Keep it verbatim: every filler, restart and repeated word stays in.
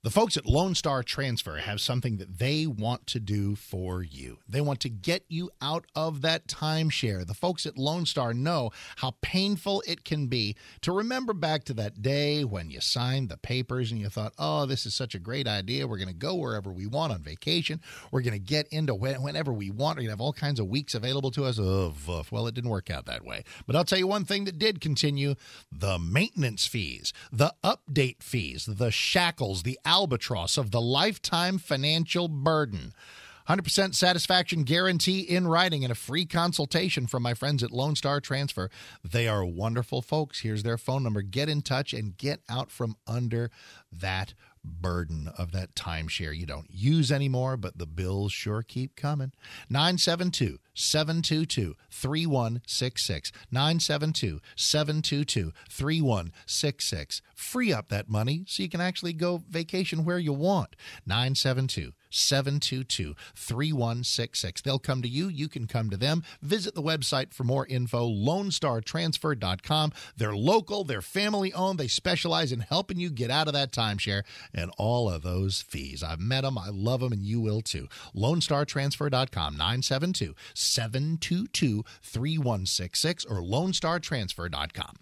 The folks at Lone Star Transfer have something that they want to do for you. They want to get you out of that timeshare. The folks at Lone Star know how painful it can be to remember back to that day when you signed the papers and you thought, oh, this is such a great idea. We're going to go wherever we want on vacation. We're going to get into whenever we want. We're going to have all kinds of weeks available to us. Oh, woof. Well, it didn't work out that way. But I'll tell you one thing that did continue: the maintenance fees, the update fees, the shackles, the albatross of the lifetime financial burden. one hundred percent satisfaction guarantee in writing and a free consultation from my friends at Lone Star Transfer. They are wonderful folks. Here's their phone number. Get in touch and get out from under that burden of that timeshare you don't use anymore, but the bills sure keep coming. nine seven two, seven two two, three one six six. nine seven two, seven two two, three one six six. Free up that money so you can actually go vacation where you want. nine seven two, seven two two, three one six six. They'll come to you. You can come to them. Visit the website for more info, lone star transfer dot com. They're local. They're family-owned. They specialize in helping you get out of that timeshare and all of those fees. I've met them. I love them, and you will too. lone star transfer dot com, nine seven two, seven two two, three one six six, or lone star transfer dot com.